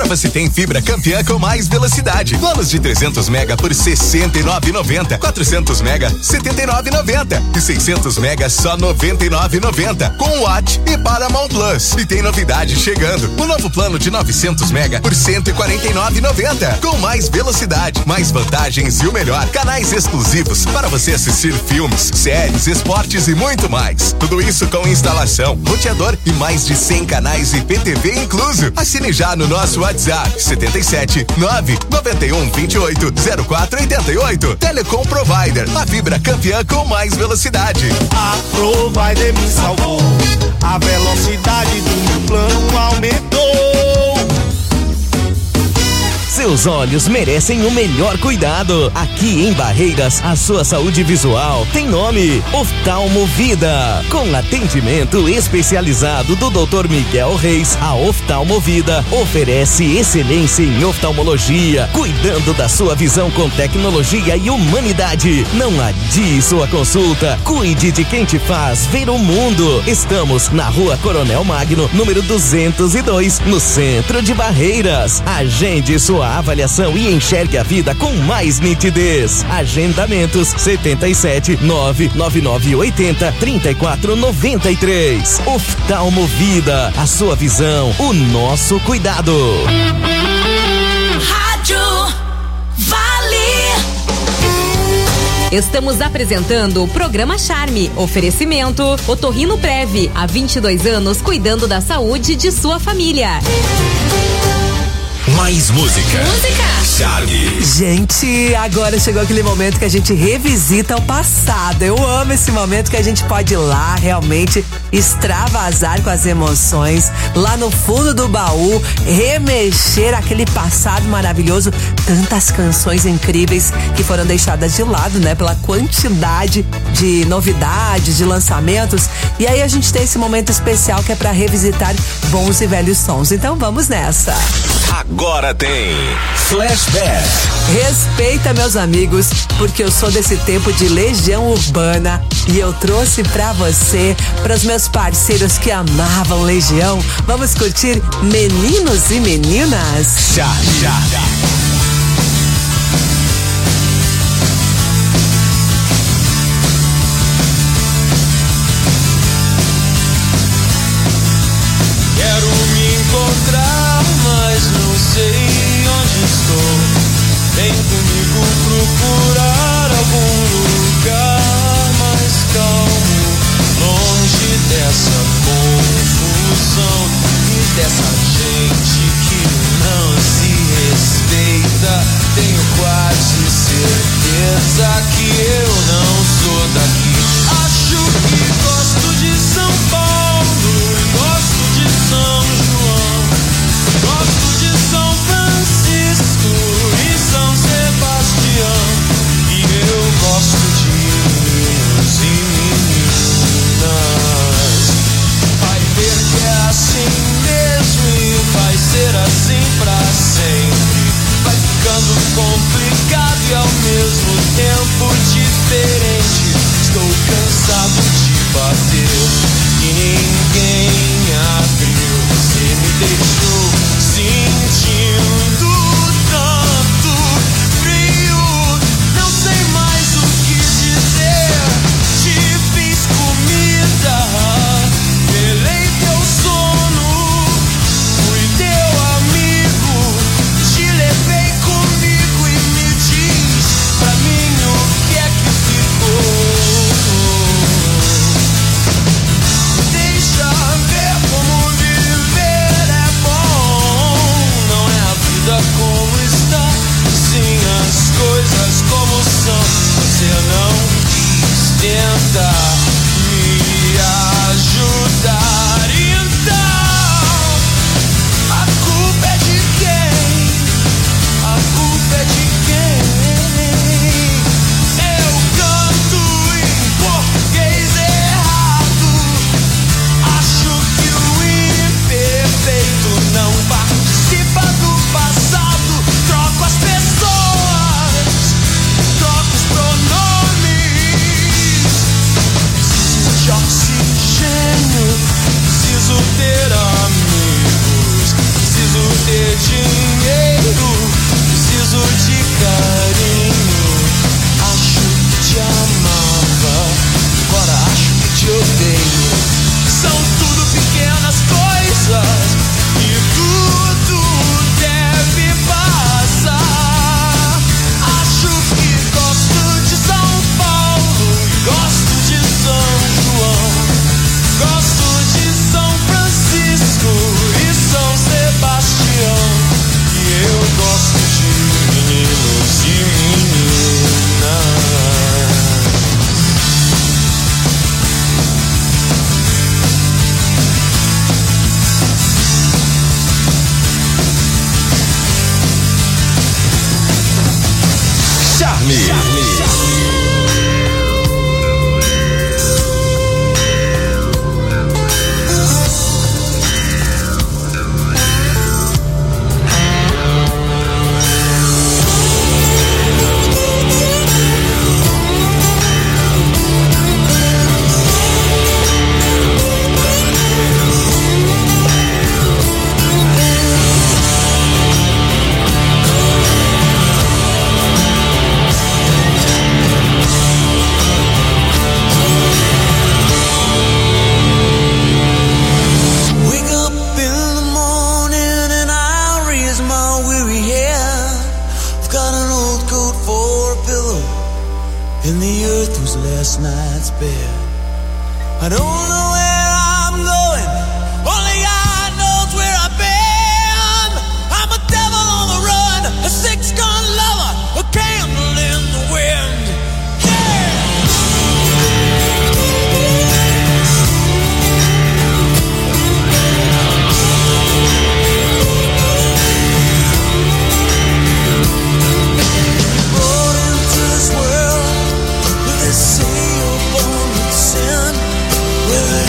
Agora você tem fibra campeã com mais velocidade. Planos de 300 mega por R$ 69,90. 400 mega, R$ 79,90. E 600 mega, só R$ 99,90. Com Watch e Paramount Plus. E tem novidade chegando. O novo plano de 900 mega por R$ 149,90. Com mais velocidade, mais vantagens e o melhor, canais exclusivos para você assistir filmes, séries, esportes e muito mais. Tudo isso com instalação, roteador e mais de 100 canais e PTV incluso. Assine já no nosso WhatsApp 77 991 28 0488. Telecom Provider, a fibra campeã com mais velocidade. A Provider me salvou. A velocidade do meu plano aumentou. Seus olhos merecem o melhor cuidado. Aqui em Barreiras, a sua saúde visual tem nome: Oftalmo Vida. Com atendimento especializado do Dr. Miguel Reis, a Oftalmo Vida oferece excelência em oftalmologia, cuidando da sua visão com tecnologia e humanidade. Não adie sua consulta. Cuide de quem te faz ver o mundo. Estamos na Rua Coronel Magno, número 202, no centro de Barreiras. Agende sua avaliação e enxergue a vida com mais nitidez. Agendamentos 77 99980 3493. Oftalmo Vida, a sua visão, o nosso cuidado. Rádio Vale. Estamos apresentando o programa Charme. Oferecimento Otorrino Prev, há 22 anos cuidando da saúde de sua família. Mais música. Charme. Gente, agora chegou aquele momento que a gente revisita o passado. Eu amo esse momento que a gente pode ir lá realmente extravasar com as emoções, lá no fundo do baú, remexer aquele passado maravilhoso. Tantas canções incríveis que foram deixadas de lado, né? Pela quantidade de novidades, de lançamentos. E aí a gente tem esse momento especial que é pra revisitar bons e velhos sons. Então vamos nessa. Agora tem Flashback. Respeita, meus amigos, porque eu sou desse tempo de Legião Urbana e eu trouxe pra você, pros meus parceiros que amavam Legião, vamos curtir Meninos e Meninas. Já. Quero me encontrar, mas não sei onde estou. Vem comigo procurar algum lugar mais calmo, longe dessa confusão e dessa gente que não se respeita. Tenho quase certeza que eu não sou daqui. Acho que gosto de São Paulo, gosto de São João, gosto de São Francisco e São Sebastião. E eu gosto de meninos e meninas. Vai ver que é assim mesmo e vai ser assim pra sempre. Vai ficando complicado e ao mesmo tempo diferente. Estou cansado de bater e ninguém abriu. Você me deixou sentindo tanto frio. Não sei mais o que dizer. Te fiz comida, velei teu sono, fui teu amigo, te levei comigo e me diz pra mim o que é que ficou. Deixa ver como viver é bom. Não é a vida como está, sim as coisas como são. Você não quis tentar me ajudar. Então a culpa é de quem? A culpa é de quem? Eu canto em português errado. Acho que o imperfeito não participa do passado. Troco as pessoas, troco os pronomes. Preciso de oxigênio carinho. Acho que te amava, agora acho que te odeio. São tudo pequenas coisas e tudo deve passar. Acho que gosto de São Paulo e gosto de São João. Gosto de São Francisco e São Sebastião. E eu gosto de meninos e meninas. Charme. In the earth was last night's bed. I don't know where I'm going, only God knows where I've been. I'm a devil on the run, a six-gun lover, a candle in the wind. Say you're born with sin, where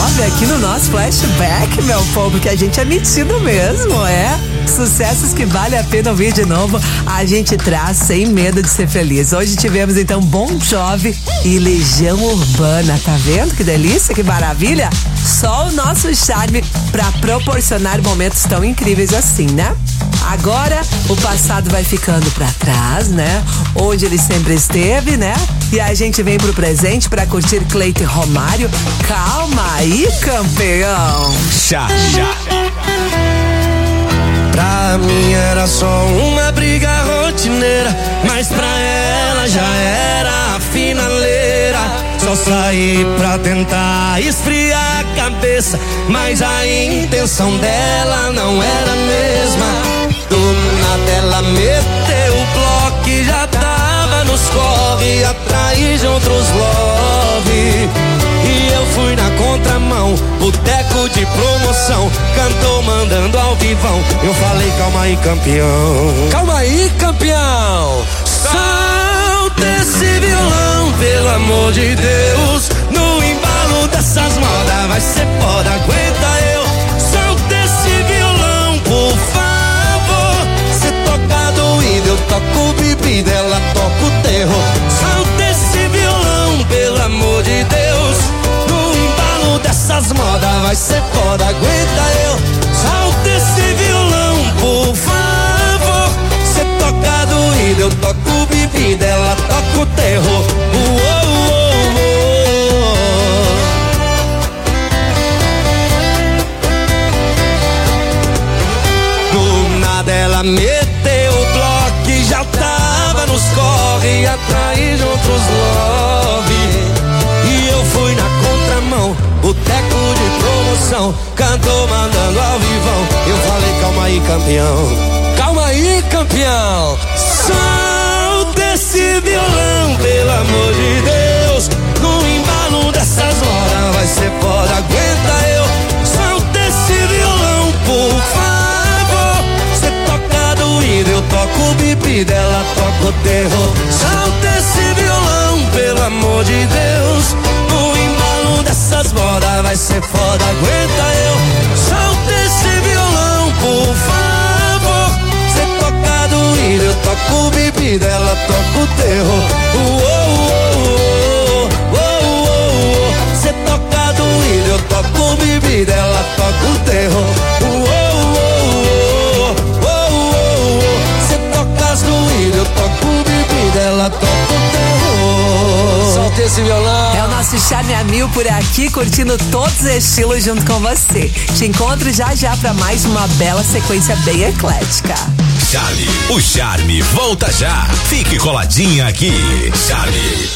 99 aqui no nosso flashback, meu povo, que a gente é metido mesmo, é? Sucessos que vale a pena ouvir de novo, a gente traz sem medo de ser feliz. Hoje tivemos então Bon Jovi e Legião Urbana, tá vendo que delícia, que maravilha? Só o nosso charme pra proporcionar momentos tão incríveis assim, né? Agora o passado vai ficando pra trás, né? Onde ele sempre esteve, né? E a gente vem pro presente pra curtir Cleiton Romário. Calma aí, campeão. Já. Pra mim era só uma briga rotineira, mas pra ela já era a finaleira. Só saí pra tentar esfriar a cabeça, mas a intenção dela não era a mesma. Do nada ela meteu o bloco e já tava nos corre, atrás de outros love. E eu fui na contramão, boteco de promoção, cantou mandando ao vivão. Eu falei, calma aí, campeão. Calma aí, campeão. Solta esse violão, pelo amor de Deus. No embalo dessas modas vai ser foda, aguenta eu. Solta esse violão, por favor. Cê toca doído, eu toco bebida, ela toca o terror. Solta esse violão, pelo amor de Deus. No embalo dessas modas vai ser foda, aguenta eu. Solta esse violão, por favor. Cê toca doído, eu toco bebida, ela toca o terror. Do nada ela meteu o bloco e já tava nos corre, atrás de outros love. E eu fui na contramão, boteco de promoção, cantou mandando ao vivão. Eu falei, calma aí, campeão. Calma aí, campeão. Solta esse violão, pelo amor de Deus. No embalo dessas horas vai ser foda, aguenta eu. Solta esse violão, por favor. Cê toca doído, eu toco bebida, ela toca o terror. Solta esse violão, pelo amor de Deus. No embalo dessas bodas vai ser foda, aguenta eu. Solta esse violão, por favor. Cê toca doído, eu toco bebida, ela toca o terror. Cê toca doído, eu toco bebida, ela toca o terror. Cê toca doído, eu toco bebida, ela toca o terror. Solta esse violão. É o nosso Charme a Mil por aqui, curtindo todos os estilos junto com você. Te encontro já pra mais uma bela sequência bem eclética. Charme, o charme volta já. Fique coladinha aqui. Charme.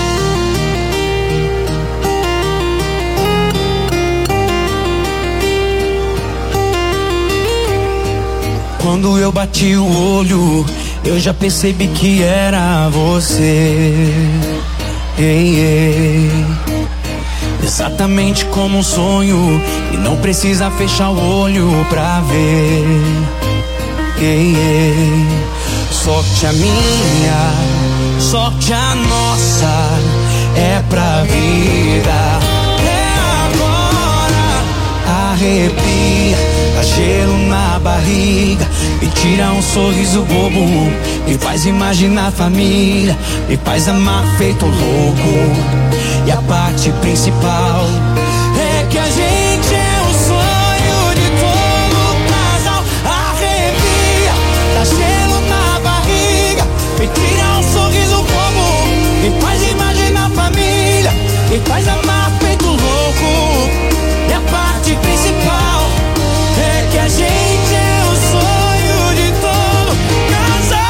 Quando eu bati o olho, eu já percebi que era você. Ei, ei. Exatamente como um sonho, e não precisa fechar o olho pra ver. Ei, ei. Sorte a minha, sorte a nossa, é pra vida. É agora, arrepia, dá gelo na barriga, e tira um sorriso bobo, me faz imaginar família, me faz amar feito louco. E a parte principal é que a gente é o sonho de todo casal. Arrepia, dá gelo na barriga, me tira um sorriso bobo, me faz imaginar família, me faz amar feito louco. E a parte principal é que a gente é o sonho de todo casal.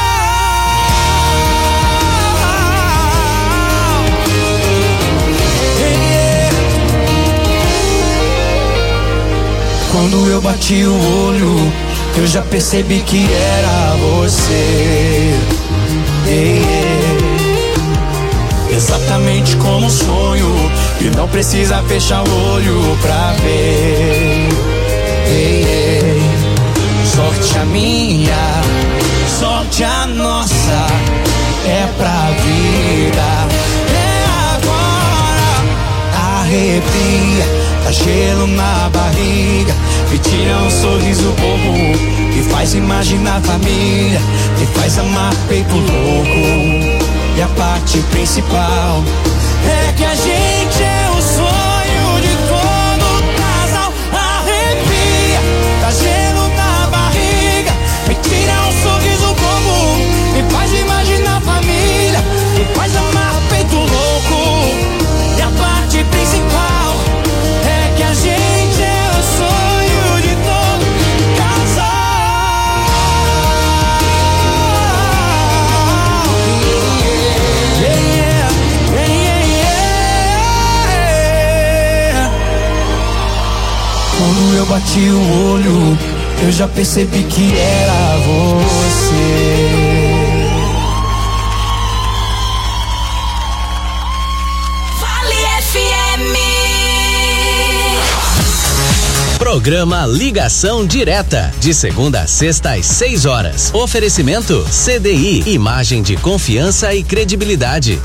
Quando eu bati o olho, eu já percebi que era você. Ei, ei. Exatamente como um sonho, e não precisa fechar o olho pra ver. Ei, ei. Sorte a minha, sorte a nossa, é pra vida. É agora, arrepia, dá gelo na barriga, me tira um sorriso bobo, me faz imaginar família, me faz amar peito louco. E a parte principal é que a gente é o sonho de todo casal. Arrepia, dá gelo na barriga, me tira um sorriso bobo, me faz imaginar família, me faz amar peito louco. E a parte principal é que a gente é o sonho de todo casal. Yeah, yeah, yeah, yeah. Quando eu bati o olho, eu já percebi que era você. Programa Ligação Direta, de segunda a sexta às 6 horas. Oferecimento CDI, imagem de confiança e credibilidade.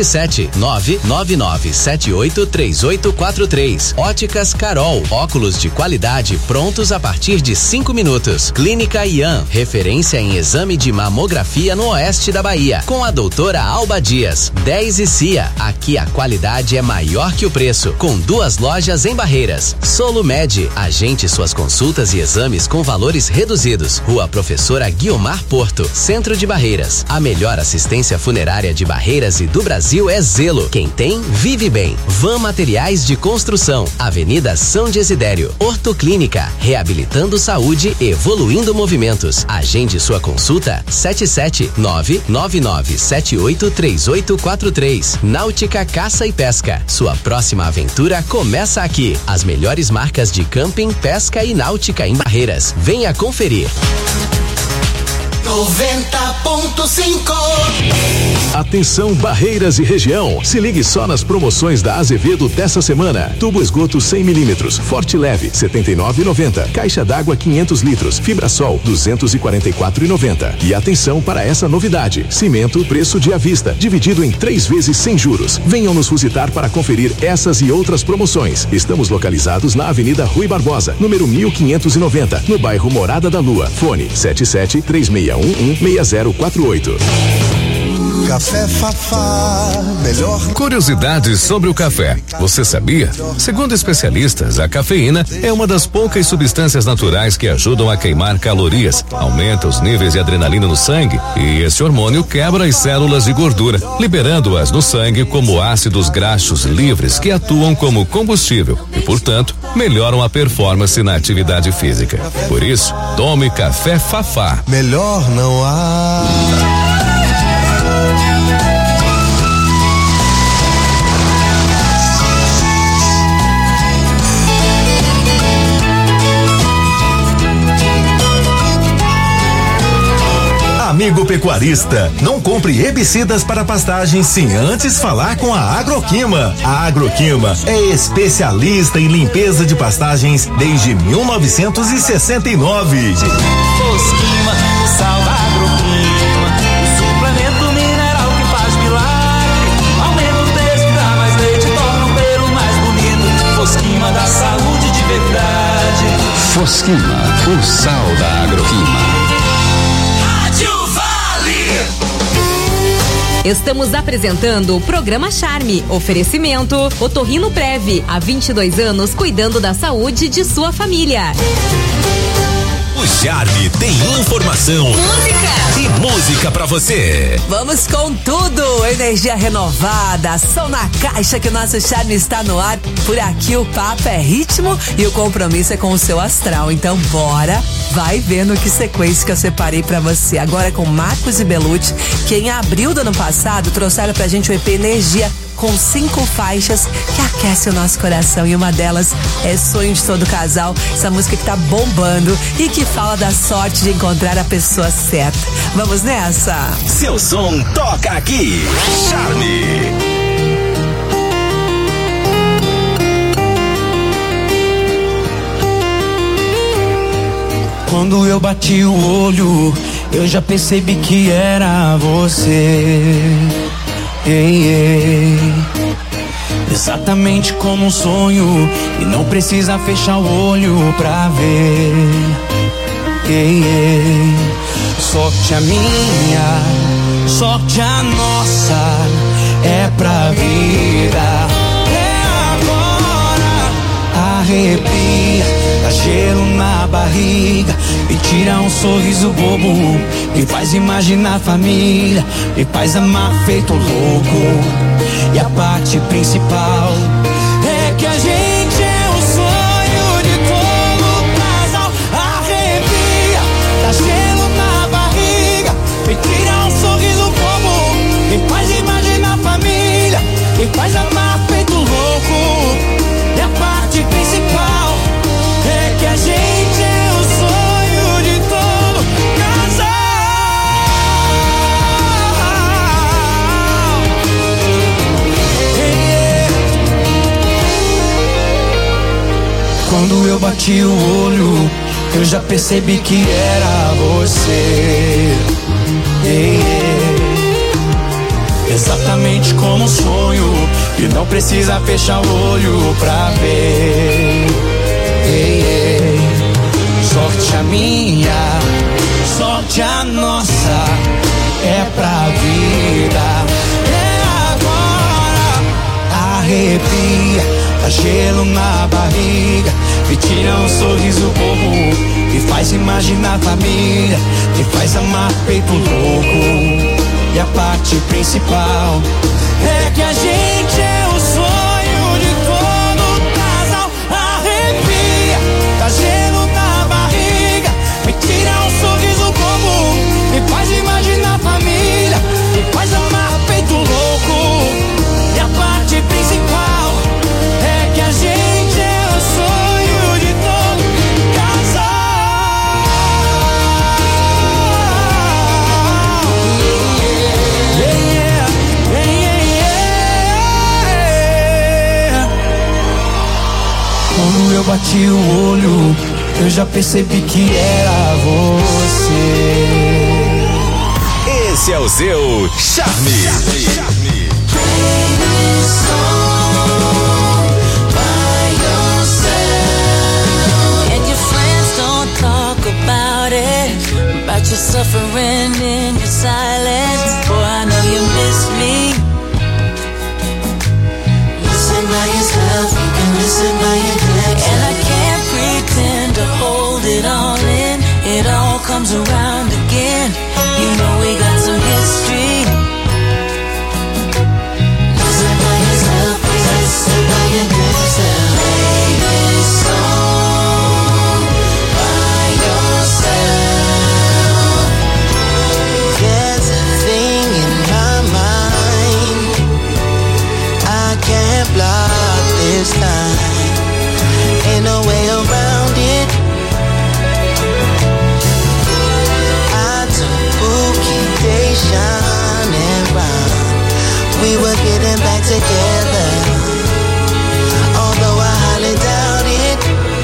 77999783843. Óticas Carol, óculos de qualidade prontos a partir de 5 minutos. Clínica Ian, referência em exame de mamografia no oeste da Bahia, com a doutora Alba Dias. 10 e CIA, aqui a qualidade é maior que o preço, com 2 lojas em Barreiras. Solumed, agente suas consultas e exames com valores reduzidos. Rua Professora Guiomar Porto, Centro de Barreiras. A melhor assistência funerária de Barreiras e do Brasil é Zelo. Quem tem, vive bem. Van Materiais de Construção, Avenida São Desidério. Ortoclínica, reabilitando saúde, evoluindo movimentos. Agende sua consulta 77999783843. Náutica Caça e Pesca. Sua próxima aventura começa aqui. As melhores marcas de camping, pesca e náutica em Barreiras. Venha conferir. 90.5. Atenção Barreiras e região, se ligue só nas promoções da Azevedo dessa semana. Tubo esgoto 100 milímetros, Forte Leve, R$ 79,90. Caixa d'água 500 litros, Fibrasol, R$ 244,90. E atenção para essa novidade, cimento preço de à vista, dividido em 3 vezes sem juros. Venham nos visitar para conferir essas e outras promoções. Estamos localizados na Avenida Rui Barbosa, número 1590, no bairro Morada da Lua. Fone 7736116048. Café Fafá, melhor. Curiosidades sobre o café. Você sabia? Segundo especialistas, a cafeína é uma das poucas substâncias naturais que ajudam a queimar calorias, aumenta os níveis de adrenalina no sangue e esse hormônio quebra as células de gordura, liberando-as no sangue como ácidos graxos livres que atuam como combustível e, portanto, melhoram a performance na atividade física. Por isso, tome Café Fafá. Melhor não há. Amigo pecuarista, não compre herbicidas para pastagens sem antes falar com a Agroquima. A Agroquima é especialista em limpeza de pastagens desde 1969. Fosquima, sal da Agroquima, o suplemento mineral que faz milagre. Aumenta o peso, dá mais leite, torna o pelo mais bonito. Fosquima da saúde de verdade. Fosquima, o sal da Agroquima. Estamos apresentando o programa Charme. Oferecimento Otorrino Prev, há 22 anos cuidando da saúde de sua família. O Charme tem informação, música e música pra você. Vamos com tudo, energia renovada, som na caixa que o nosso Charme está no ar. Por aqui o papo é ritmo e o compromisso é com o seu astral. Então bora, vai vendo que sequência que eu separei pra você. Agora com Marcos e Belucci, que em abril do ano passado trouxeram pra gente o EP Energia, com 5 faixas que aquecem o nosso coração, e uma delas é Sonho de Todo Casal, essa música que tá bombando e que fala da sorte de encontrar a pessoa certa. Vamos nessa? Seu som toca aqui. Charme. Quando eu bati o olho, eu já percebi que era você. exatamente como um sonho, e não precisa fechar o olho pra ver. Sorte a minha, sorte a nossa, é pra vida. É agora, arrepia, dá gelo na barriga, me tira um sorriso bobo, me faz imaginar família, me faz amar feito louco. E a parte principal é que a gente é o sonho de todo casal. Arrepia, dá gelo na barriga, me tira um sorriso bobo, me faz imaginar família, me faz amar feito louco. E a parte principal é que a gente é o sonho de todo casal. Quando eu bati o olho, eu já percebi que era você. Exatamente como um sonho, e não precisa fechar o olho pra ver. Sorte a minha, sorte a nossa, é pra vida. É agora, arrepia, dá gelo na barriga, me tira um sorriso bobo, me faz imaginar família, me faz amar feito louco. E a parte principal é que a gente é o sonho de todo casal. Arrepia, dá gelo na barriga, me tira um sorriso bobo, me faz imaginar família, me faz amar feito louco. E a parte principal é que a gente é o sonho de todo casal. Quando eu bati o olho, eu já percebi que era você. Esse é o seu Charme. About your suffering in your silence. Boy, I know you miss me. Listen by yourself, you can listen by your damn self. And I can't pretend to hold it all in. It all comes around again. You know we got some history. Listen by yourself, listen by your damn self. Play this song by yourself. There's a thing in my mind I can't block this time. Ain't no way around it. I took Bookie, Deshaun and Ron. We were getting back together, although I highly doubt it.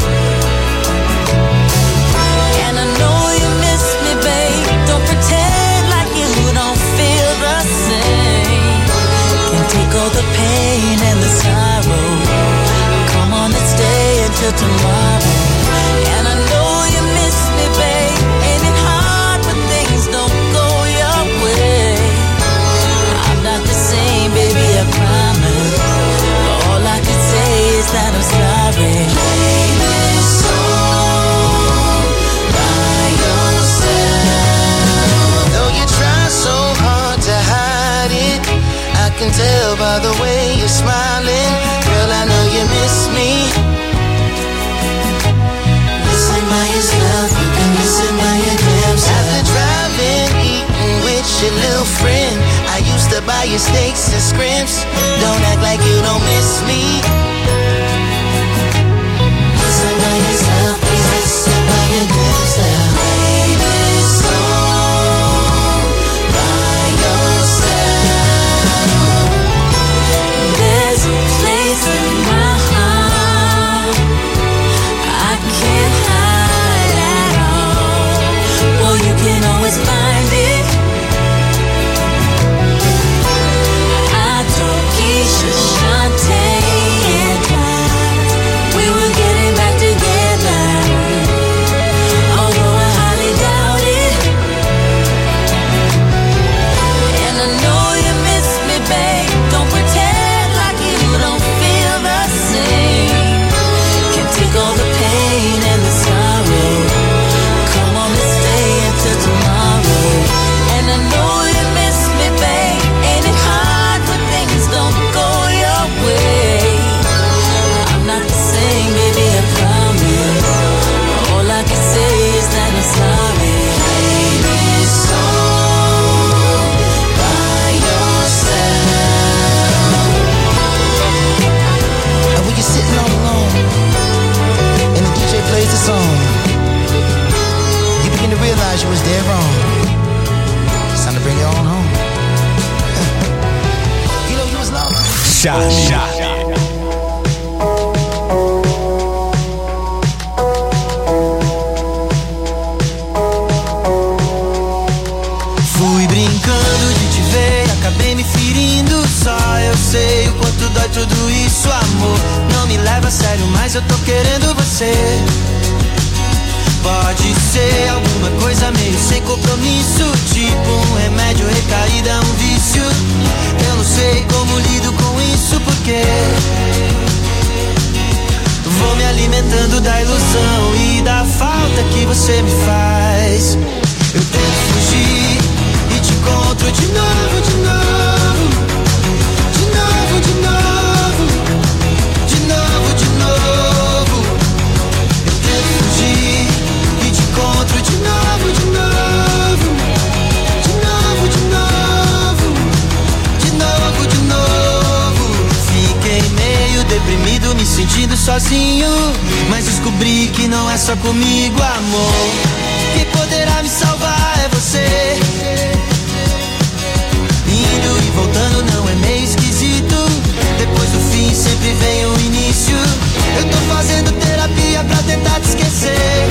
And I know you miss me, babe. Don't pretend like you don't feel the same. Can't take all the pain and the sorrow. Come on, let's stay until tomorrow. And I know you miss me, babe. Ain't it hard when things don't go your way? I'm not the same, baby, I promise. But all I can say is that I'm sorry. Play this song by yourself. Though you try so hard to hide it, I can tell by the way you're smiling. Girl, I know you miss me. Listen by yourself, you can listen by your damn self. After driving, eating with your little friend, I used to buy you steaks and scrimps. Don't act like you don't miss me. Listen by yourself, please listen by your damn self. Play this song by yourself. There's a place in my heart I can't hide at all. Well, you can always find it. I told Keisha, Shantae Charme. Fui brincando de te ver, acabei me ferindo. Só eu sei o quanto dói tudo isso, amor. Não me leva a sério, mas eu tô querendo você. Pode ser alguma coisa meio sem compromisso, tipo um remédio, recaída, um vício. Eu não sei como lido com isso, porque vou me alimentando da ilusão e da falta que você me faz. Eu tento fugir e te encontro de novo, de novo, de novo, de novo, de novo, de novo. Eu tento fugir e te encontro de novo, de novo, de novo, de novo, de novo, de novo. Fiquei meio deprimido, me sentindo sozinho, mas descobri que não é só comigo, amor. Quem poderá me salvar é você. Indo e voltando não é meio esquisito. Depois do fim sempre vem o início. Eu tô fazendo terapia pra tentar te esquecer.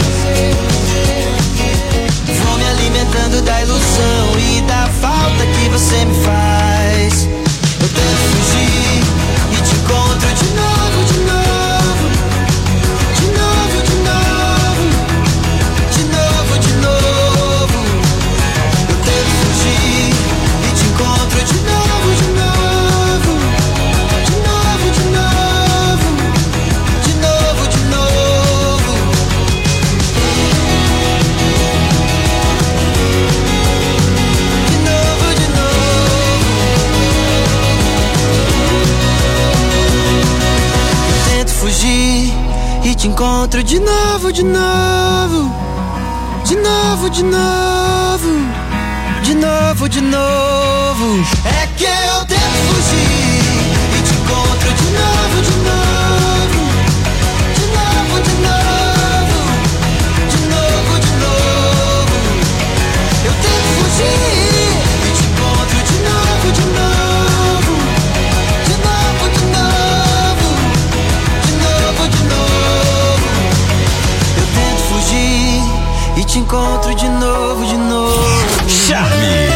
Vou me alimentando da ilusão e da falta que você me faz. Eu tento fugir e te encontro de novo, de novo, de novo, de novo, de novo, de novo. Eu tento fugir e te encontro de novo, de novo, de novo, de novo, de novo, de novo. De novo, de novo. Eu tento fugir e te encontro de novo, de novo, de novo, de novo, de novo, de novo. É que eu tento fugir e te encontro de novo, de novo, de novo, de novo, de novo, de novo. Eu tento fugir e te encontro de novo, de novo, de novo, de novo, de novo, de novo. Eu tento fugir e te encontro de novo, de novo. Charme.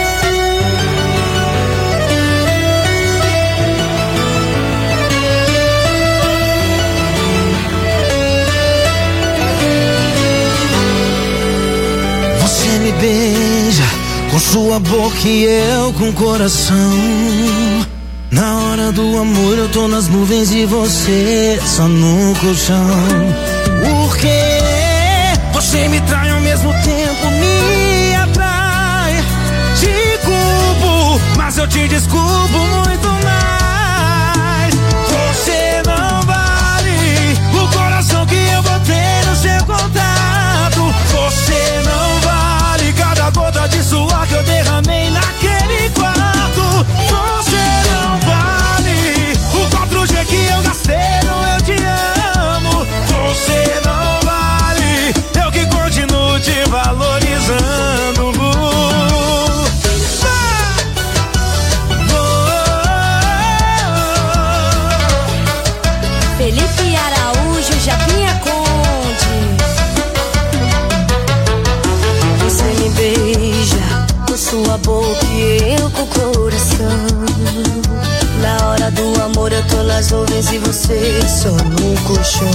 Você me beija com sua boca e eu com o coração. Na hora do amor eu tô nas nuvens e você só no colchão. Porque você me trai ao mesmo tempo, me atrai. Te culpo, mas eu te desculpo muito mais. Você não vale o coração que eu botei no seu contato. Você não vale cada gota de suor que eu derramei naquele quarto. Você não vale o 4G que eu gastei no Eu Te Amo. Você não vale, eu que continuo te valorizando. Felipe Araújo, Japinha Conde. Você me beija com sua boca e eu com o coração. Na hora do amor eu tô nas nuvens e você só no colchão.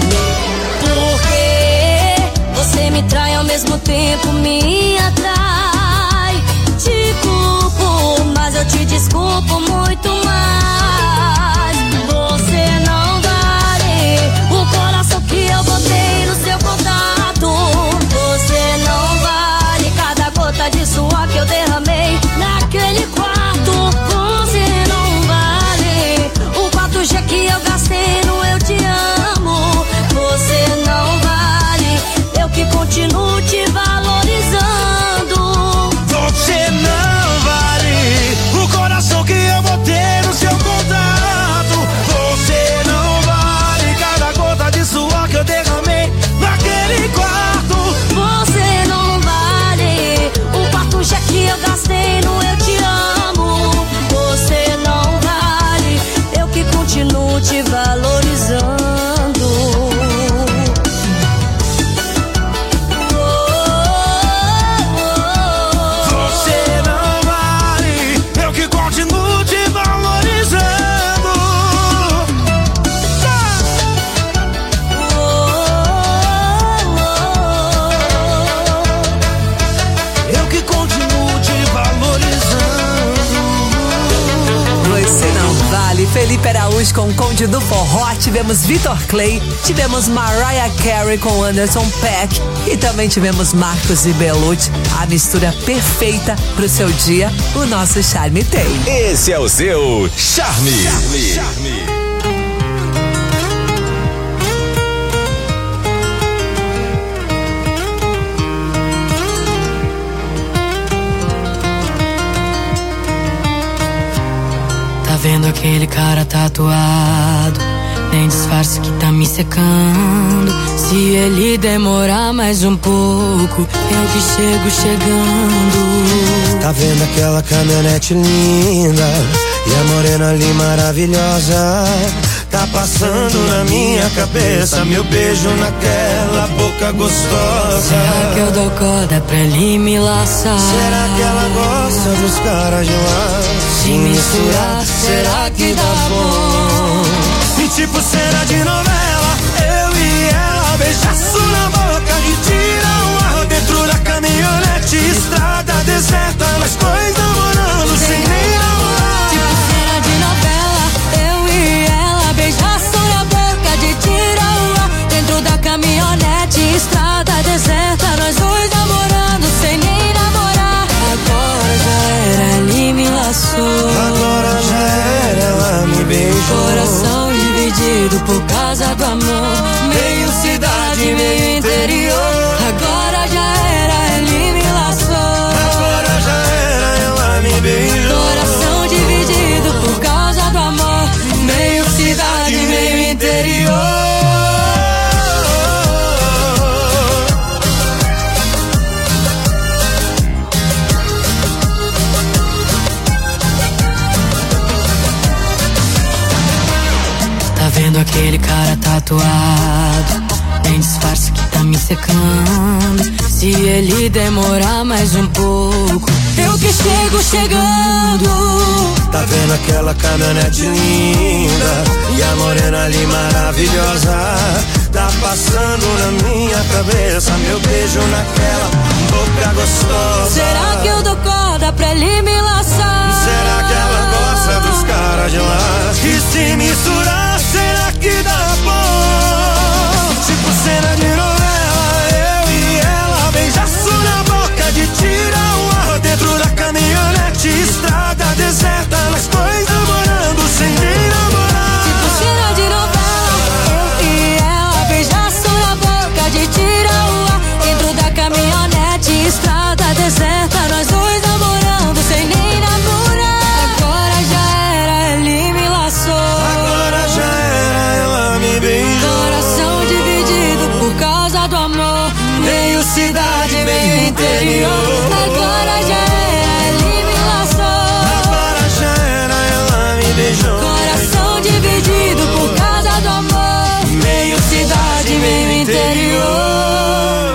Porque você me trai ao mesmo tempo, me atrai. Te culpo, mas eu te desculpo muito mais. Você não vale o coração que eu botei no seu contato. Você não vale cada gota de suor que eu derramei naquele quarto. Você não vale o 4G que eu gastei no Eu Te Amo. Você não vale, eu que continuo te valorizando. Felipe Araújo com o Conde do Forró, tivemos Vitor Clay, tivemos Mariah Carey com Anderson .Paak e também tivemos Marcos e Belucci, a mistura perfeita pro seu dia, o nosso Charme tem. Esse é o seu Charme. Tá vendo aquele cara tatuado? Nem disfarce que tá me secando. Se ele demorar mais um pouco, eu que chego chegando. Tá vendo aquela caminhonete linda e a morena ali maravilhosa? Tá passando na minha cabeça meu beijo naquela boca gostosa. Será que eu dou corda pra ele me laçar? Será que ela gosta dos caras de lá? Se misturar, será que dá bom? E tipo cena de novela, eu e ela, beijaço na boca de tira o ar dentro da caminhonete, estrada deserta, nós dois namorando sem nem namorar. Tipo cena de novela, eu e ela, beijaço na boca de tira o ar dentro da caminhonete, estrada deserta, nós dois namorando sem nem namorar. Agora já era, ele me laçou. Agora já era, ela me beijou. Coração dividido por causa do amor, meio cidade, meio interior. Agora já era, ele me laçou. Agora já era, ela me beijou. Coração dividido por causa do amor, meio cidade, meio interior. Vendo aquele cara tatuado, nem disfarce que tá me secando. Se ele demorar mais um pouco, eu que chego chegando. Tá vendo aquela caminhonete linda e a morena ali maravilhosa? Tá passando na minha cabeça meu beijo naquela boca gostosa. Será que eu dou corda pra ele me laçar? Será que ela gosta dos caras de lá? E se misturar, será que dá bom? Tipo cena de novela, eu e ela, beijaço na boca de tira o ar dentro da caminhonete, estrada deserta, nós dois namorando sem nem namorar. Tipo cena de novela, eu e ela, beijaço na boca de tira o ar dentro da caminhonete, estrada deserta, nós dois namorando sem nem namorar. Agora já era, ele me laçou. Agora já era, ela me beijou. Coração dividido por causa do amor, meio cidade, meio interior. Agora já era, ele me laçou. Agora já era, ela me beijou. Coração dividido por causa do amor, meio cidade, meio interior.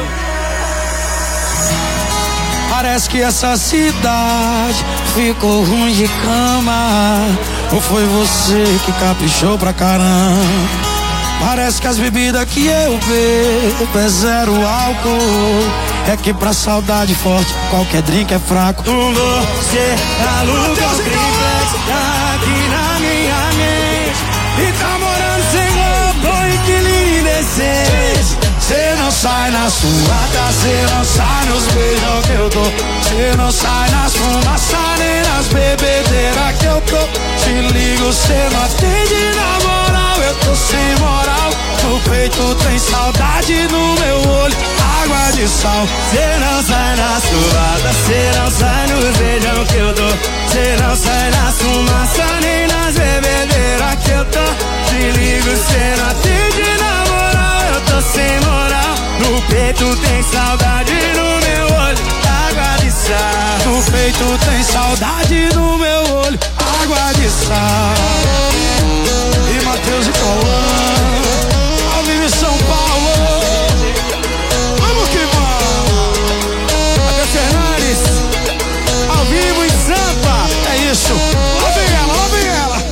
Parece que essa cidade ficou ruim de cama. Ou foi você que caprichou pra caramba? Parece que as bebidas que eu bebo é zero álcool. É que pra saudade forte qualquer drink é fraco. Você aluga o triplex aqui na minha mente e tá morando sem roupa, inquilino indecente. Cê não sai na suada, cê não sai nos beijão que eu dou. Cê não sai nas fumaças nem nas bebedeiras que eu tô. Te ligo, cê não atende na moral, eu tô sem moral. No peito tem saudade, no meu olho água de sal. Cê não sai na suada, cê não sai nos beijão que eu dou. Cê não sai na fumaça nem nas bebedeiras que eu tô. Te ligo, cê não atende na moral, eu tô sem moral. No peito tem saudade, no meu olho água de sal. No peito tem saudade, no meu olho água de sal. E Matheus e Cauã, ao vivo em São Paulo. Vamos que vamos. Matheus Fernandes, ao vivo em Sampa. É isso. Lá vem ela, lá vem ela.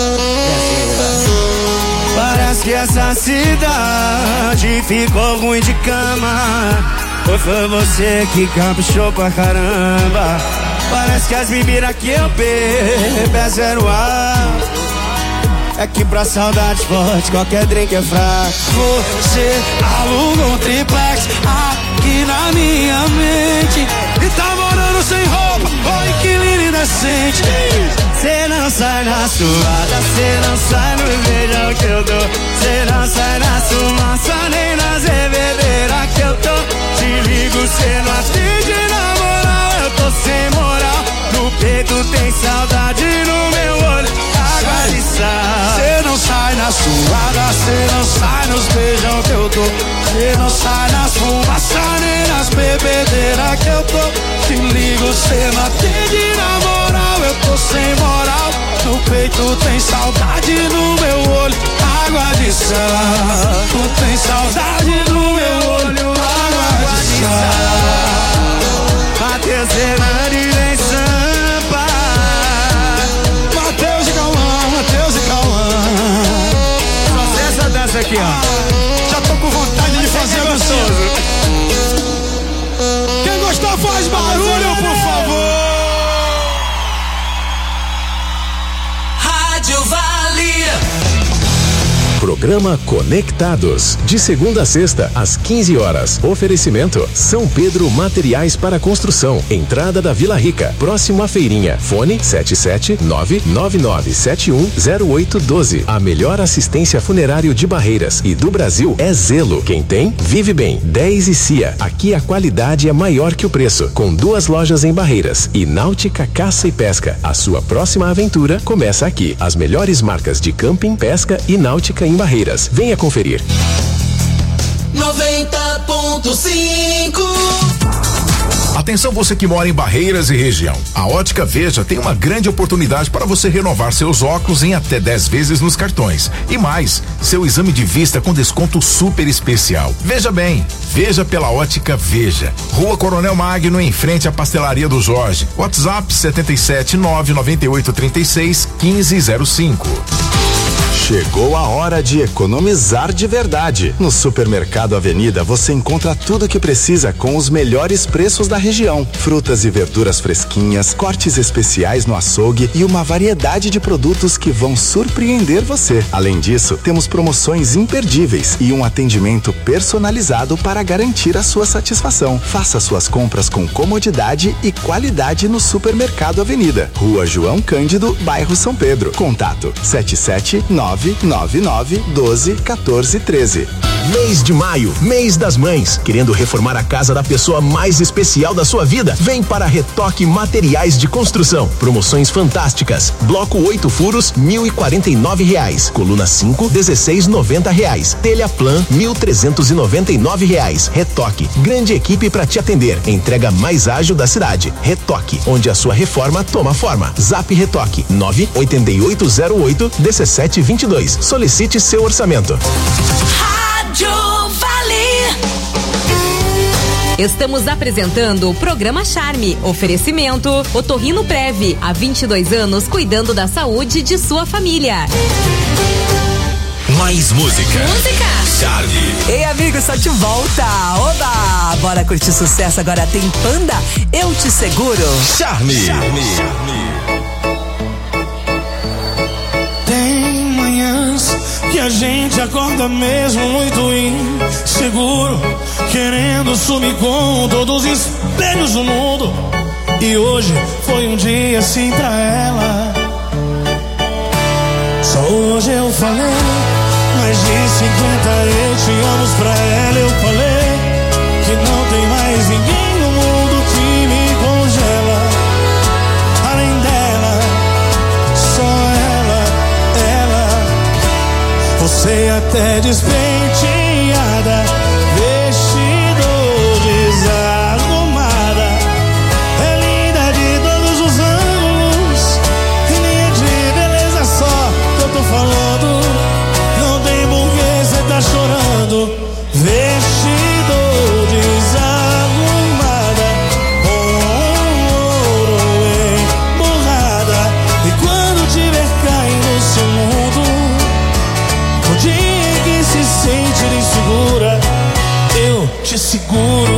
Parece que essa cidade ficou ruim de cama. Ou foi você que caprichou pra caramba? Parece que as bebidas que eu bebo é zero ar. É que pra saudade forte qualquer drink é fraco. Você alugou um triplex aqui na minha mente e tá morando sem roupa, ô inquilino indecente. Cê não sai na suada, cê não sai no beijão que eu dou. Cê não sai na fumaça nem nas bebedeiras que eu tô. Te ligo, cê não atende na moral, eu tô sem moral. No peito tem saudade, no meu olho água de sal. Cê não sai na suada, cê não sai nos beijão que eu dou. Cê não sai nas fumaças nem nas bebedeiras que eu tô. Te ligo, cê não atende na moral, eu tô sem moral. No peito tem saudade, no meu olho água de sal. Tu tem saudade no meu olho água de sal. Mateus Fernandes vem Sampa. Mateus e Cauã. Só essa dança aqui, ó. Já tô com vontade de fazer gostoso. Quem gostou faz barulho, por favor. Rádio Vale. Programa Conectados, de segunda a sexta, às 15 horas. Oferecimento São Pedro Materiais para Construção, entrada da Vila Rica, próximo à feirinha. Fone 77999710812. A melhor assistência funerário de Barreiras e do Brasil é Zelo. Quem tem, vive bem. 10 e Cia. Aqui a qualidade é maior que o preço. Com 2 lojas em Barreiras e Náutica Caça e Pesca. A sua próxima aventura começa aqui. As melhores marcas de camping, pesca e náutica em Barreiras. Venha conferir. 90.5. Atenção você que mora em Barreiras e região. A Ótica Veja tem uma grande oportunidade para você renovar seus óculos em até 10 vezes nos cartões. E mais, seu exame de vista com desconto super especial. Veja bem, veja pela Ótica Veja. Rua Coronel Magno, em frente à Pastelaria do Jorge. WhatsApp 77998361505. Chegou a hora de economizar de verdade. No Supermercado Avenida você encontra tudo o que precisa com os melhores preços da região. Frutas e verduras fresquinhas, cortes especiais no açougue e uma variedade de produtos que vão surpreender você. Além disso, temos promoções imperdíveis e um atendimento personalizado para garantir a sua satisfação. Faça suas compras com comodidade e qualidade no Supermercado Avenida. Rua João Cândido, bairro São Pedro. Contato 77999121413. Mês de maio, mês das mães. Querendo reformar a casa da pessoa mais especial da sua vida? Vem para Retoque Materiais de Construção. Promoções fantásticas. Bloco 8 furos, R$1.049. Coluna 5, R$16,90. Telha Plan, R$1.399. Retoque, grande equipe para te atender. Entrega mais ágil da cidade. Retoque, onde a sua reforma toma forma. Zap Retoque, 98808-1722. Solicite seu orçamento. Rádio Vale. Estamos apresentando o programa Charme. Oferecimento Otorrino Prev. Há 22 anos cuidando da saúde de sua família. Mais música. Charme. Ei, amigos, só de volta. Oba! Bora curtir sucesso. Agora tem Panda, Eu Te Seguro. Charme. Tem manhãs que a gente acorda mesmo muito inseguro, querendo sumir com todos os espelhos do mundo. E hoje foi um dia assim pra ela. Só hoje eu falei mais de 50 eu te amo pra ela. Eu falei que não tem mais ninguém no mundo que me congela. Além dela, só ela. Você até despenteada, vestido desarrumada, é linda de todos os ângulos, linha de beleza só que eu tô falando. Não tem porquê cê tá chorando. Vestido desarrumada, com ouro emburrada. E quando tiver caindo no seu mundo, o dia que se sente insegura, eu te seguro.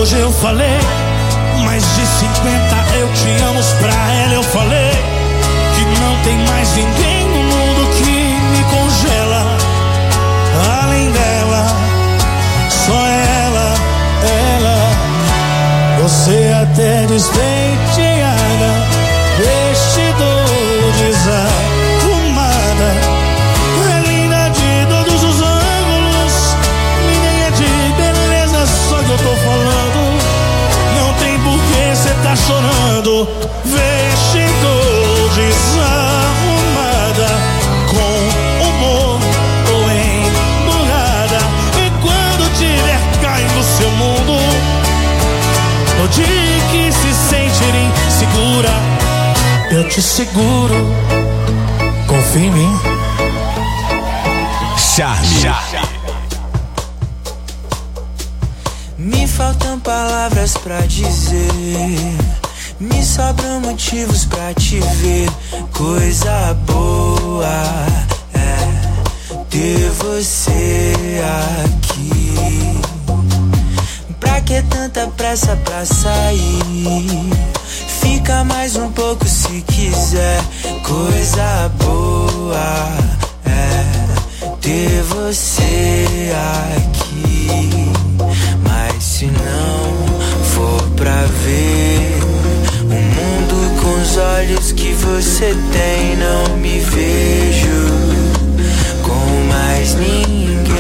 hoje eu falei, mais de 50 eu te amo pra ela. Eu falei que não tem mais ninguém no mundo que me congela. Além dela, só ela, ela. Você até despenteada, vestidor desarrumada, é linda de todos os ângulos, ninguém é de beleza, só que eu tô falando. Não tem porquê cê tá chorando. Vestidor desarrumada, com humor ou emburrada, e quando tiver caindo no seu mundo, no dia que se sentir insegura, eu te seguro. Confia em mim. Charme. Me faltam palavras pra dizer, me sobram motivos pra te ver. Coisa boa é ter você aqui. Pra que tanta pressa pra sair? Fica mais um pouco se quiser. Coisa boa é ter você aqui. Mas se não for pra ver o mundo com os olhos que você tem, não me vejo com mais ninguém.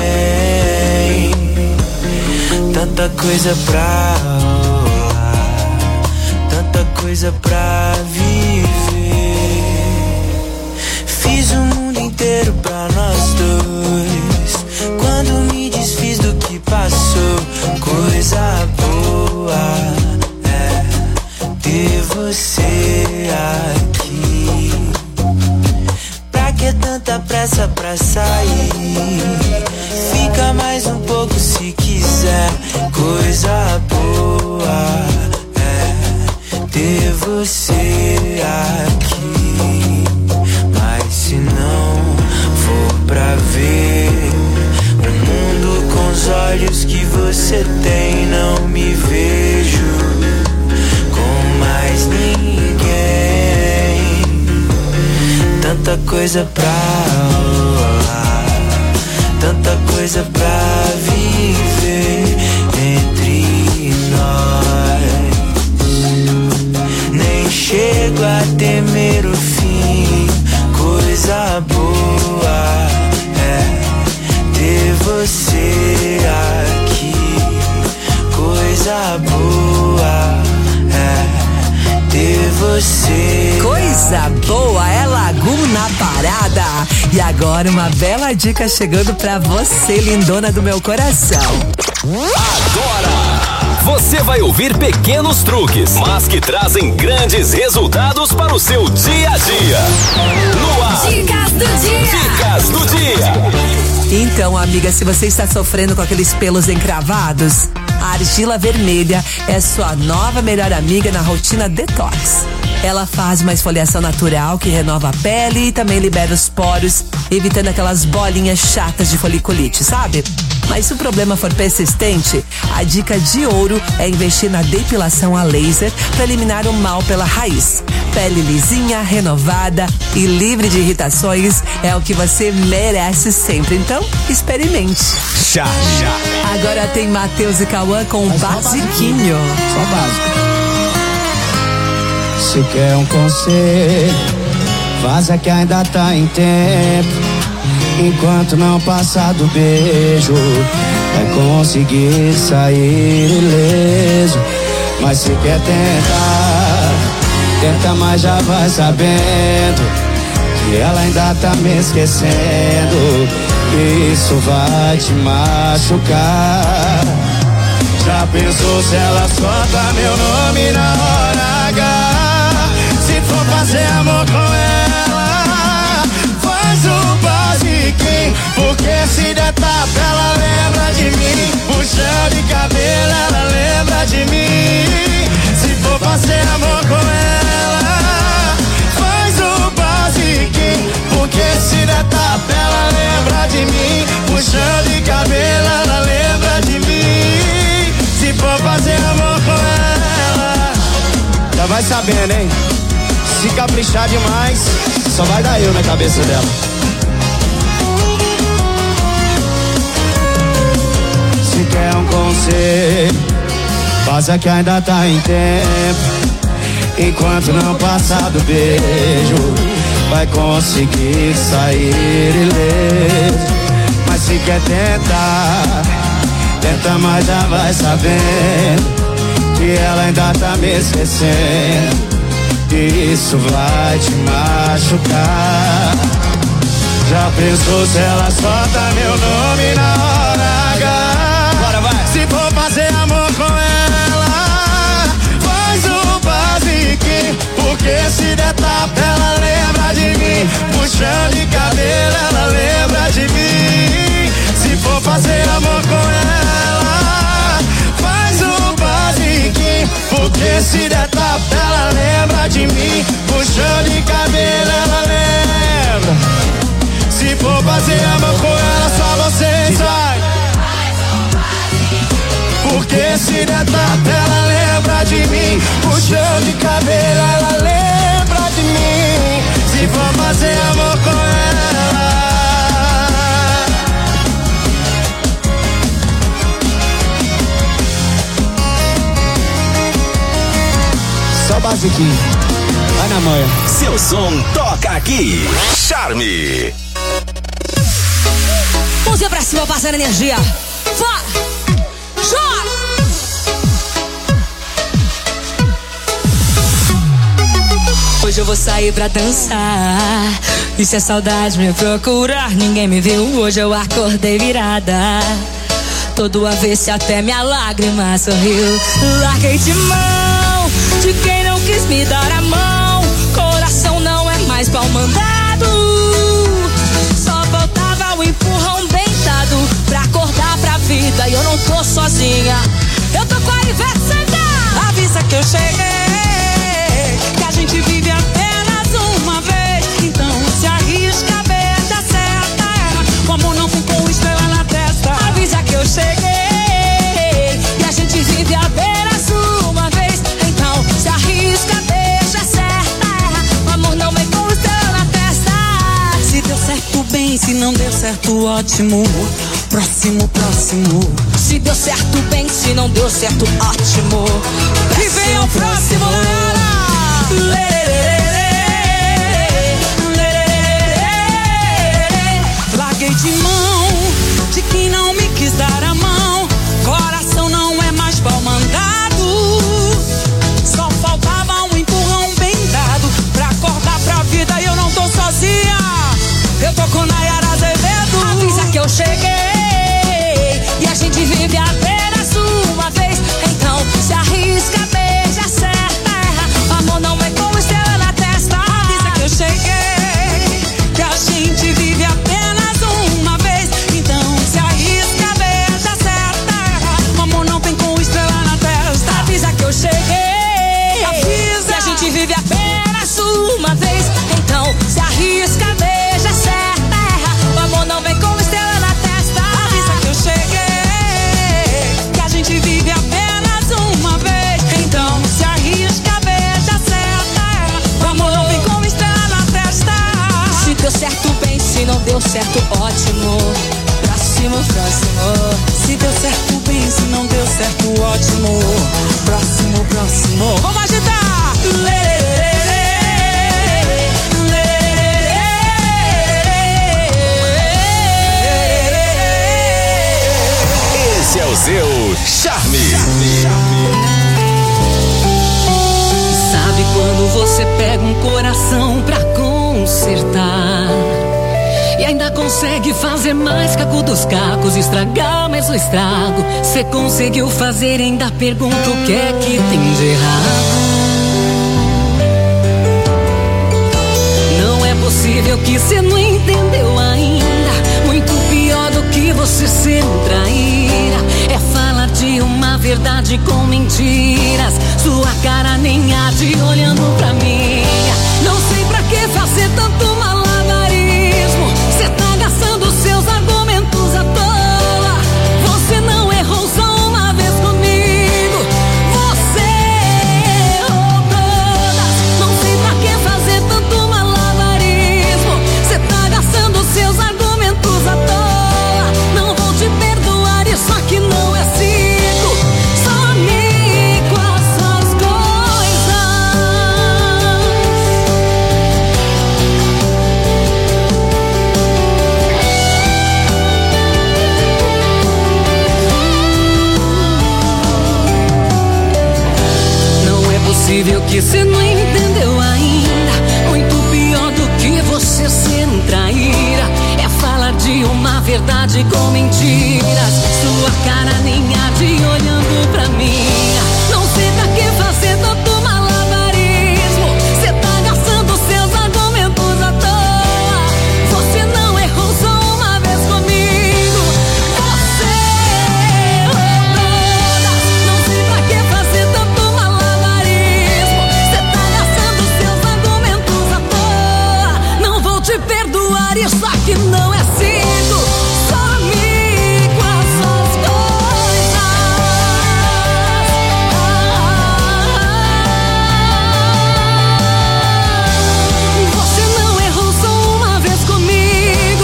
Tanta coisa pra rolar, tanta coisa pra viver. Fiz o mundo inteiro pra nós dois, quando me desfiz do que passou. Coisa boa é ter você aqui. Pra que tanta pressa pra sair? Fica mais um pouco se quiser. Coisa boa é ter você aqui. Mas se não for pra ver o mundo com os olhos que você tem, não me vejo com mais ninguém. Tanta coisa pra rolar, tanta coisa pra viver entre nós. Nem chego a temer o fim. Coisa boa é ter você aqui. Coisa boa é ter você. Coisa boa é Lagoon na Parada. E agora uma bela dica chegando pra você, lindona do meu coração. Agora você vai ouvir pequenos truques, mas que trazem grandes resultados para o seu dia a dia. No ar. Dicas do dia. Dicas do dia. Então, amiga, se você está sofrendo com aqueles pelos encravados, a argila vermelha é sua nova melhor amiga na rotina detox. Ela faz uma esfoliação natural que renova a pele e também libera os poros, evitando aquelas bolinhas chatas de foliculite, sabe? Mas se o problema for persistente, a dica de ouro é investir na depilação a laser para eliminar o mal pela raiz. Pele lisinha, renovada e livre de irritações é o que você merece sempre. Então, experimente. Charme. Agora tem Matheus e Cauã com o Basiquinho. Só básico. Se quer um conselho, vaza que ainda tá em tempo. Enquanto não passar do beijo, é conseguir sair ileso. Mas se quer tentar, tenta, mas já vai sabendo que ela ainda tá me esquecendo. Isso vai te machucar. Já pensou se ela solta meu nome na hora H? Se for fazer amor com ela, faz o basiquinho, porque se der tapa ela lembra de mim. Puxão de cabelo ela lembra de mim. Se for fazer amor com ela, faz o basiquinho, porque se der tapa ela lembra de mim. Puxão de cabelo ela lembra de mim. Se for fazer amor sabendo, hein? Se caprichar demais, só vai dar eu na cabeça dela. Se quer um conselho, faça que ainda tá em tempo. Enquanto não passar do beijo, vai conseguir sair ileso. Mas se quer tentar, tenta, mas já vai sabendo que ela ainda tá me esquecendo. E isso vai te machucar. Já pensou se ela solta meu nome na hora H? Bora, vai. Se for fazer amor com ela, faz o basiquinho, porque se der tapa ela lembra de mim. Puxando de cabelo ela lembra de mim. Se for fazer amor com ela, faz o basiquinho, porque se der tapa ela lembra de mim. Puxando de cabelo ela lembra. Se for fazer amor com ela, só vocês vai. Porque se der tapa ela lembra de mim. Puxando de cabelo ela lembra de mim. Se for fazer amor com ela. Só basiquinho, vai na manhã. Seu som toca aqui. Charme. Música pra cima, passando energia. Hoje eu vou sair pra dançar. E se a saudade me procurar, ninguém me viu, hoje eu acordei virada. Todo avesso até minha lágrima sorriu. Larguei de mão de quem não quis me dar a mão. Coração não é mais pau mandado. Só faltava um empurrão bem dado pra acordar pra vida. E eu não tô sozinha, eu tô com a Ivete Sangalo. Avisa que eu cheguei, que a gente vive apenas uma vez. Então se arrisca, bem, dá certa. Como não ficou estrela na testa. Avisa que eu cheguei, que a gente vive apenas uma vez. Então se arrisca, deixa certa. O amor não vem com estrela na testa. Se deu certo, bem, se não deu certo, ótimo. Próximo, próximo. Se deu certo, bem, se não deu certo, ótimo. E vem ao próximo, larguei de mão de quem não me quis dar a mão. Coração não é mais pau mandado. Só faltava um empurrão bem dado pra acordar pra vida. E eu não tô sozinha, eu tô com Nayara Azevedo. Avisa que eu cheguei, e a gente vive apenas uma vez. Então se arrisca, beija, acerta, erra. O amor não é com estrela na testa. Avisa que eu cheguei, que a gente vive apenas uma vez. Então se arrisca, beija, acerta, erra. O amor não vem com estrela na testa. Avisa que eu cheguei, avisa, que a gente vive apenas uma vez. Então se arrisca, beija, acerta, erra. O amor não vem com estrela na testa. Avisa que eu cheguei, que a gente vive apenas uma vez. Então se arrisca, beija, acerta, erra. O amor não vem com estrela na testa. Se deu certo, bem, se não deu certo, ótimo. Próximo, próximo. Se deu certo, bem, se não deu certo, ótimo. Próximo, próximo. Vamos agitar! Esse é o seu Charme. Sabe quando você pega um coração pra consertar e ainda consegue fazer mais caco dos cacos, estragar mais o estrago? Cê conseguiu fazer, ainda pergunta o que é que tem de errado. Não é possível que cê não entendeu ainda. Muito pior do que você ser um traíra é falar de uma verdade com mentiras. Sua cara nem arde olhando pra minha. Não sei pra que fazer tanto malabarismo. Cê tá gastando seus argumentos à toa. Você não errou só uma vez comigo, você errou todas. possível que você não entendeu ainda. Muito pior do que você ser um traíra é falar de uma verdade com mentiras. Sua cara nem arde olhando pra mim. Não sei pra que fazer tanto malabarismo. Cê tá gastando seus argumentos à toa. Você não errou só uma vez comigo. Você errou todas. Não sei pra que fazer tanto malabarismo. Cê tá gastando seus argumentos à toa. Não vou te perdoar, isso aqui não é cinco. Some com as suas coisas. Você não errou só uma vez comigo.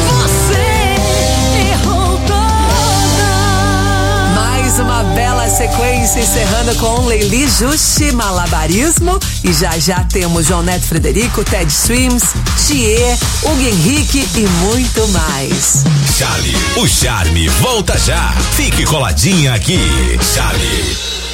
Você errou toda. Mais uma bela sequência encerrando com Leili Juste, Malabarismo. E já temos João Neto Frederico, Ted Swims, Thier, Hugo Henrique e muito mais. Charlie, o charme volta já. Fique coladinha aqui, Charlie.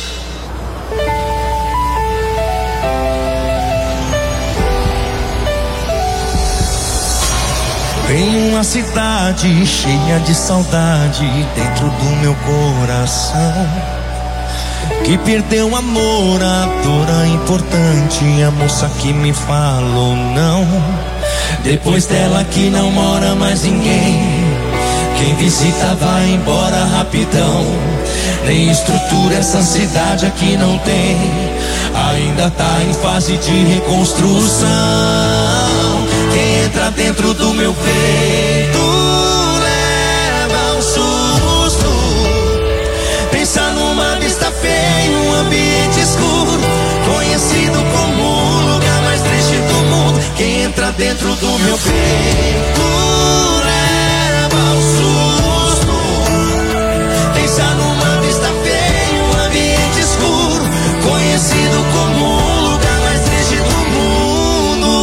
Tem uma cidade cheia de saudade dentro do meu coração, que perdeu o amor, a dor importante, a moça que me falou não. Depois dela que não mora mais ninguém, quem visita vai embora rapidão. Nem estrutura essa cidade aqui não tem, ainda tá em fase de reconstrução. Quem entra dentro do meu peito leva um susto. Pensa numa vista feia, um ambiente escuro, conhecido como o lugar mais triste do mundo. Quem entra dentro do meu peito leva um susto. Pensa numa vista feia, um ambiente escuro, conhecido como o lugar mais triste do mundo.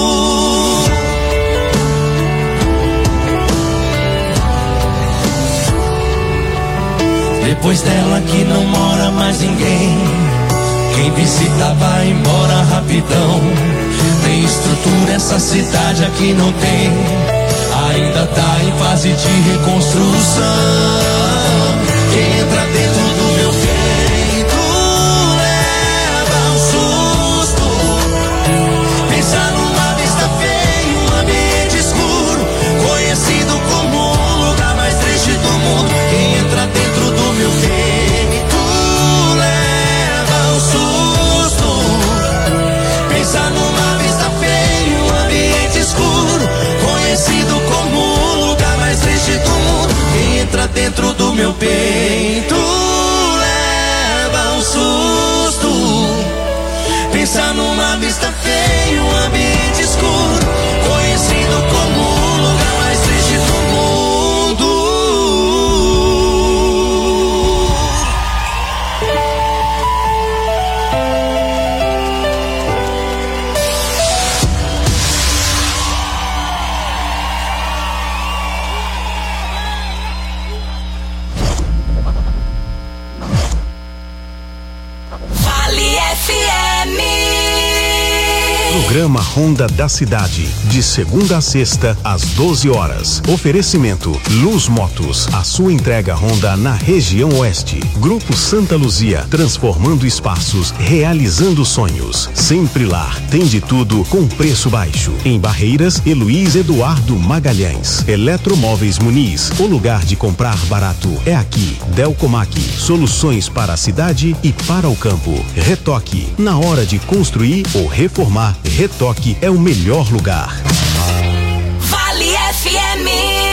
Depois dela que não mora mais ninguém, quem visita vai embora rapidão. Nem estrutura essa cidade aqui não tem, ainda tá em fase de reconstrução. Quem entra dentro do meu peito leva um susto. Pensa numa vista feia, um ambiente escuro, conhecido como o lugar mais triste do mundo. Quem entra dentro do meu peito leva um susto. Pensa numa vista feia, um ambiente escuro, conhecido como o lugar mais triste do mundo. Quem entra dentro do meu peito leva um susto. Pensa numa vista feia, um ambiente escuro, conhecido como o lugar mais triste do mundo. Vale FM. Programa Ronda da Cidade, de segunda a sexta, às 12 horas. Oferecimento Luz Motos, a sua entrega Honda na região oeste. Grupo Santa Luzia, transformando espaços, realizando sonhos. Sempre Lar, tem de tudo com preço baixo. Em Barreiras, Heloís Eduardo Magalhães. Eletromóveis Muniz, o lugar de comprar barato é aqui. Delcomac, soluções para a cidade e para o campo. Retoque, na hora de construir ou reformar, Retoque é o melhor lugar. Vale FM.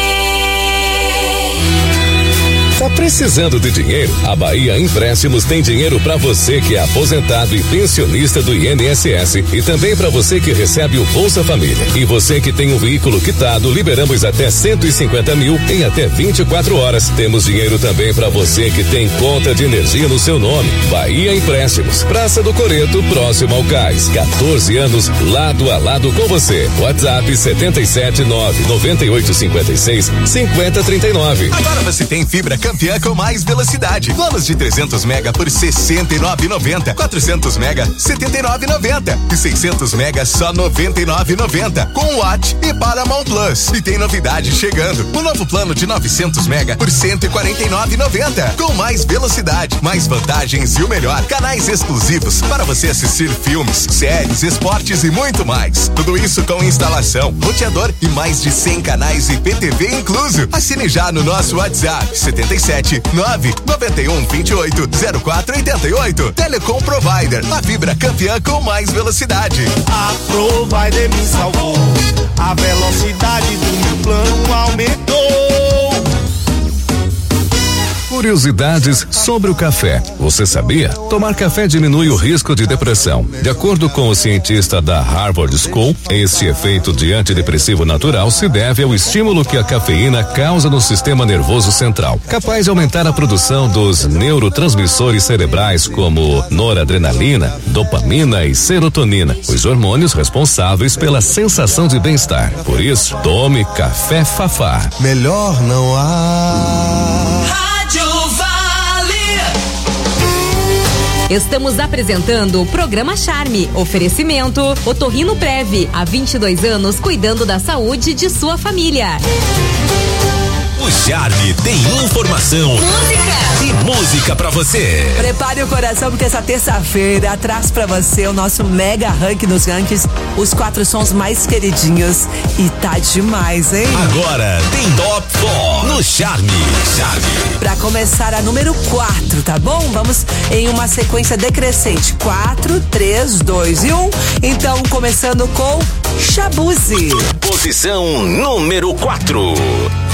Tá precisando de dinheiro? A Bahia Empréstimos tem dinheiro para você que é aposentado e pensionista do INSS e também para você que recebe o Bolsa Família. E você que tem um veículo quitado, liberamos até 150 mil em até 24 horas. Temos dinheiro também para você que tem conta de energia no seu nome. Bahia Empréstimos, Praça do Coreto, próximo ao Cais. 14 anos, lado a lado com você. WhatsApp 779-9856-5039. Agora você tem fibra Campina Campeã com mais velocidade. Planos de 300 mega por 69,90. 400 mega 79,90 e 600 mega só 99,90 com Watch e Paramount Plus. E tem novidade chegando. O novo plano de 900 mega por 149,90 com mais velocidade, mais vantagens e o melhor, canais exclusivos para você assistir filmes, séries, esportes e muito mais. Tudo isso com instalação, roteador e mais de 100 canais IPTV incluso. Assine já no nosso WhatsApp 77 991 28 04 88. Telecom Provider, a fibra campeã com mais velocidade. A Provider me salvou, a velocidade do meu plano aumentou. Curiosidades sobre o café. Você sabia? Tomar café diminui o risco de depressão. De acordo com o cientista da Harvard School, este efeito de antidepressivo natural se deve ao estímulo que a cafeína causa no sistema nervoso central, capaz de aumentar a produção dos neurotransmissores cerebrais como noradrenalina, dopamina e serotonina, os hormônios responsáveis pela sensação de bem-estar. Por isso, tome café Fafá. Melhor não há. Estamos apresentando o programa Charme. Oferecimento Otorrino Prev. Há 22 anos cuidando da saúde de sua família. O Charme tem informação, música e música pra você. Prepare o coração porque essa terça-feira traz pra você o nosso mega ranking nos rankings, os 4 sons mais queridinhos e tá demais, hein? Agora tem Top 4 no Charme. Pra começar a número 4, tá bom? Vamos em uma sequência decrescente, 4, 3, 2 e 1. Então, começando com Shabuzi. Posição número 4.